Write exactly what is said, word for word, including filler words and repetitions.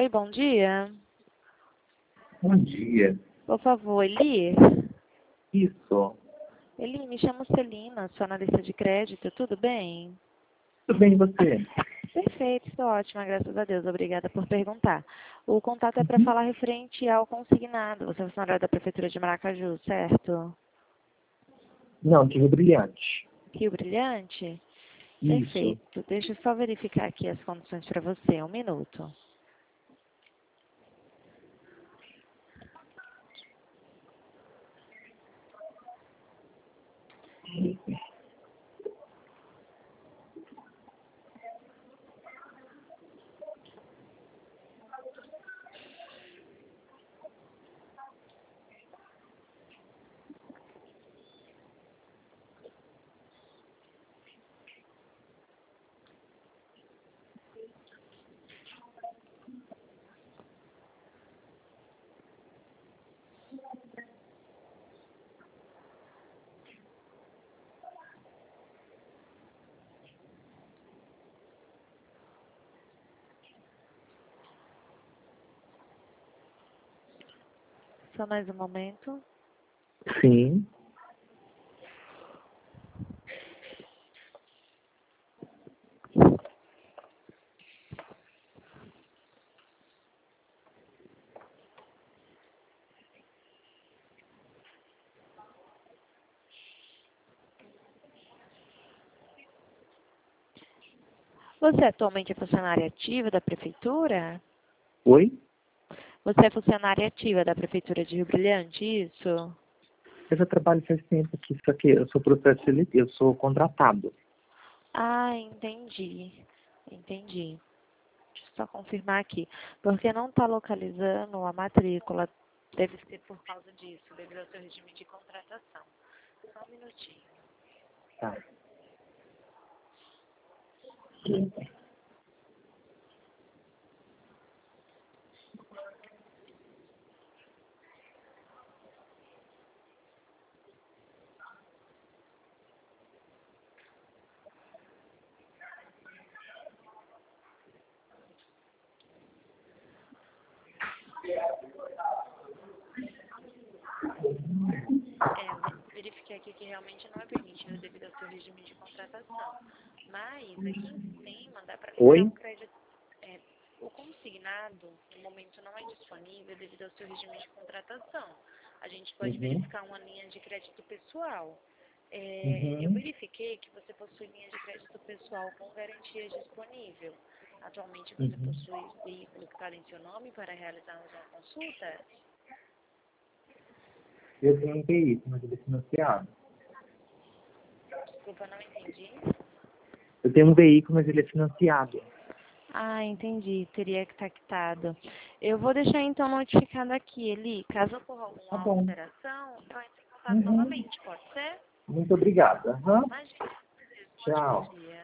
Oi, bom dia. Bom dia. Por favor, Eli? Isso. Eli, me chamo Celina, sou analista de crédito, tudo bem? Tudo bem, e você? Perfeito, estou ótima, graças a Deus, obrigada por perguntar. O contato é para falar referente ao consignado. Você é funcionário da Prefeitura de Maracaju, certo? Não, que brilhante. Rio Brilhante? Isso. Perfeito. Deixa eu só verificar aqui as condições para você, um minuto. Só mais um momento. Sim. Você atualmente é funcionária ativa da Prefeitura? Oi? Você é funcionária ativa da Prefeitura de Rio Brilhante, isso? Eu já trabalho faz tempo aqui, só que eu sou processo seletivo, eu sou contratado. Ah, entendi. Entendi. Deixa eu só confirmar aqui. Porque não está localizando a matrícula. Deve ser por causa disso, devido ao seu regime de contratação. Só um minutinho. Tá. É, verifiquei aqui que realmente não é permitido devido ao seu regime de contratação. Mas aqui em sistema dá para liberar Oi? um crédito. É, o consignado, no momento, não é disponível devido ao seu regime de contratação. A gente pode Uhum. verificar uma linha de crédito pessoal. É, eu Uhum. verifiquei que você possui linha de crédito pessoal com garantias disponível. Atualmente você Uhum. possui veículo que está em seu nome para realizarmos uma consulta? Eu tenho um veículo, mas ele é financiado. Desculpa, não entendi. Eu tenho um veículo, mas ele é financiado. Ah, entendi. Teria que estar quitado. Eu vou deixar então notificado aqui, Eli. Caso ocorra Tá alguma bom. alteração, eu entro em contato Uhum. novamente, pode ser? Muito obrigada. Aham. Imagina. Um Tchau. ótimo dia.